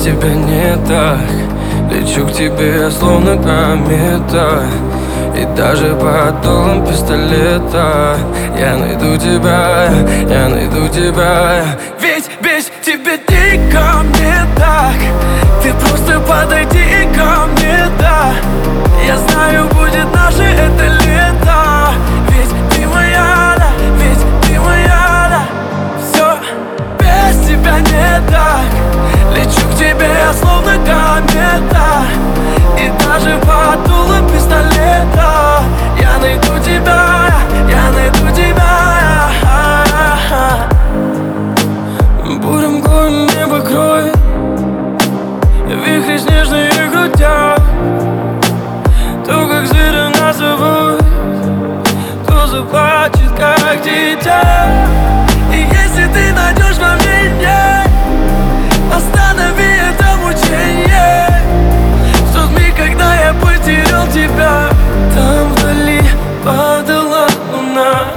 тебя не так. Лечу к тебе, словно комета, и даже под дулом пистолета я найду тебя, я найду тебя. Ведь без тебя дико мне так. Ты просто подойди ко мне, да. Я знаю, будет наше это лето. Ведь ты моя, да, ведь ты моя, да. Все без тебя не так. Лечу к тебе, словно комета, и даже под дулом пистолета я найду тебя, я найду тебя. Бурем мглой небо кроет, вихри снежные крутят. То, как зверя нас зовут, то заплачет, как дитя. И если ты найдешь во мне нет, останови это мучение. В тот миг, когда я потерял тебя, там вдали падала луна.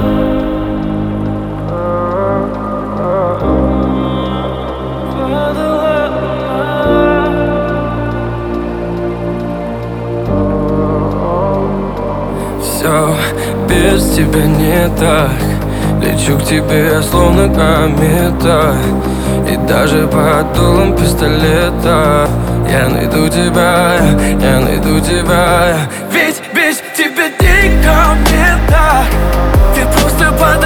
Падала луна. Все без тебя не так. Лечу к тебе, словно комета, и даже под дулом пистолета я найду тебя, я найду тебя. Ведь без тебя дико мне так. Ты просто подойди